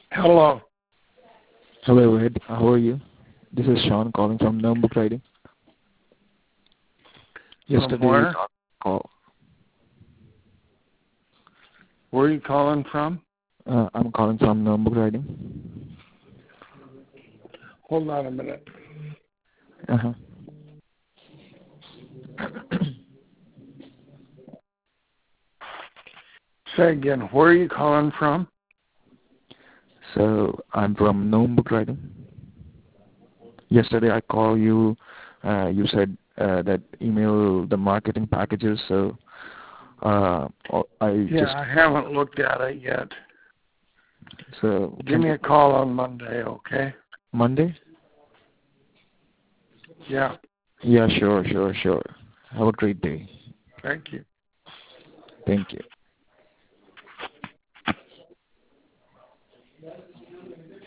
Hello. Hello, Ed. How are you? This is Sean calling from Notebook Writing. From Yesterday we where? talked call. Where are you calling from? I'm calling from Notebook Writing. Hold on a minute. Uh-huh. Say again, where are you calling from? So I'm from Notebook Writing. Yesterday I called you. You said that email the marketing packages. So I Yeah, I haven't looked at it yet. So Give me a call on Monday, okay? Monday? Yeah, Yeah, sure. Have a great day. thank you. Thank you.